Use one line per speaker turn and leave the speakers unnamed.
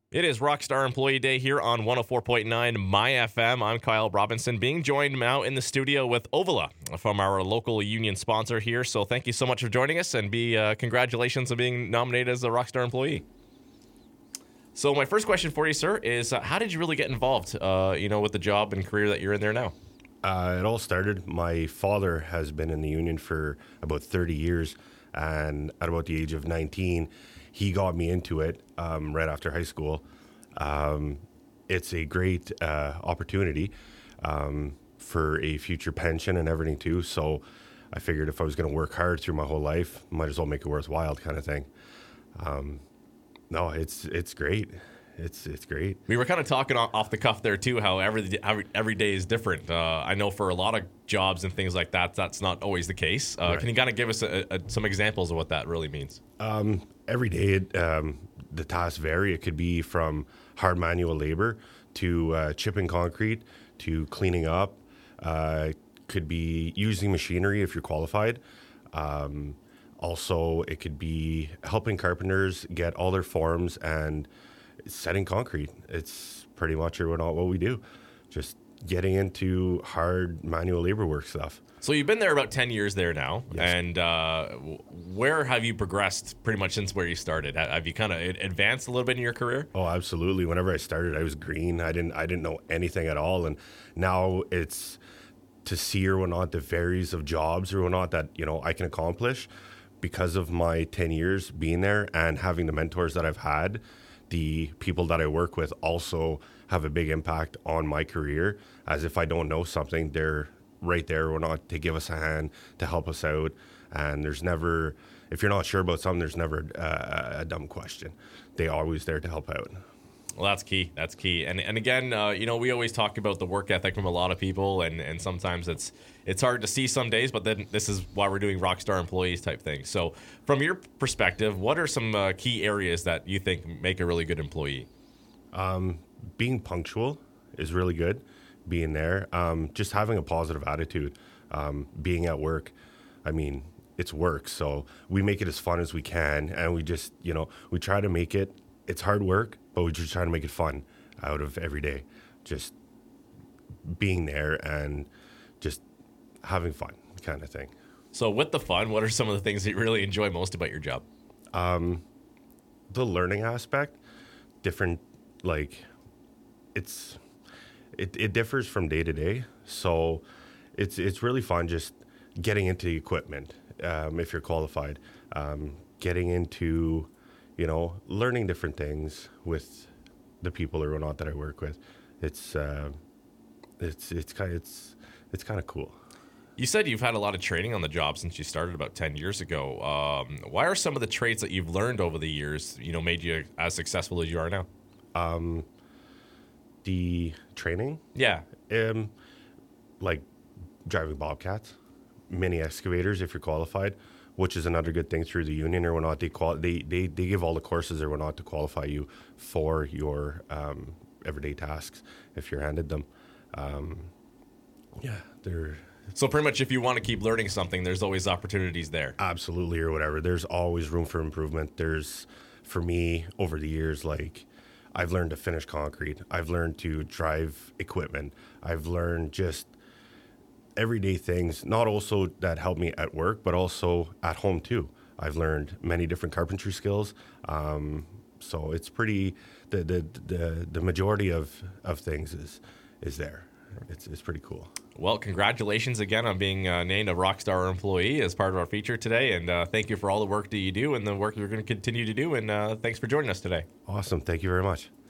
It is Rockstar Employee Day here on 104.9 My FM. I'm Kyle Robinson, being joined now in the studio with Ovala from our local union sponsor here. So thank you so much for joining us, and congratulations on being nominated as a Rockstar Employee. So my first question for you, sir, is how did you really get involved, with the job and career that you're in there now?
It all started, my father has been in the union for about 30 years, and at about the age of 19, he got me into it right after high school. It's a great opportunity for a future pension and everything too. So I figured if I was going to work hard through my whole life, might as well make it worthwhile, kind of thing. No, it's great. It's great.
We were kind of talking off the cuff there too, how every day is different. I know for a lot of jobs and things like that, that's not always the case.
Right.
Can you kind of give us some examples of what that really means?
Every day, the tasks vary. It could be from hard manual labor to chipping concrete to cleaning up. Could be using machinery if you're qualified. Also, it could be helping carpenters get all their forms and setting concrete. It's pretty much what we do. Just getting into hard manual labor work stuff.
So you've been there about 10 years there now,
Yes.
and where have you progressed pretty much since where you started? Have you kind of advanced a little bit in your career?
Oh, absolutely. Whenever I started, I was green. I didn't know anything at all, and now it's to see or whatnot the varies of jobs or whatnot that I can accomplish because of my 10 years being there and having the mentors that I've had. The people that I work with also have a big impact on my career. As if I don't know something, they're right there or not to give us a hand, to help us out. And there's never, if you're not sure about something, there's never a dumb question. They're always there to help out.
Well, that's key. That's key. And again, we always talk about the work ethic from a lot of people, and sometimes it's hard to see some days, but then this is why we're doing Rockstar Employees type thing. So from your perspective, what are some key areas that you think make a really good employee?
Being punctual is really good. Being there, just having a positive attitude, being at work. I mean, it's work, so we make it as fun as we can, and we just, we try to make it. It's hard work, but we just try to make it fun out of every day. Just being there and just having fun, kind of thing.
So with the fun, what are some of the things that you really enjoy most about your job?
The learning aspect, different, it differs from day to day. So it's really fun just getting into the equipment, if you're qualified, getting into, learning different things with the people or not that I work with. It's kind of cool.
You said you've had a lot of training on the job since you started about 10 years ago. Why are some of the traits that you've learned over the years, made you as successful as you are now?
The training,
Yeah.
like driving bobcats, mini excavators if you're qualified, which is another good thing through the union or whatnot. They give all the courses or whatnot to qualify you for your everyday tasks if you're handed them. They're
So pretty much if you want to keep learning something, there's always opportunities there.
absolutely or whatever. There's always room for improvement. For me, over the years, I've learned to finish concrete. I've learned to drive equipment. I've learned just everyday things, not also that help me at work, but also at home too. I've learned many different carpentry skills. So it's pretty, the majority of things is there. It's pretty cool.
Well, congratulations again on being named a Rockstar Employee as part of our feature today. And thank you for all the work that you do and the work you're going to continue to do. And thanks for joining us today.
Awesome. Thank you very much.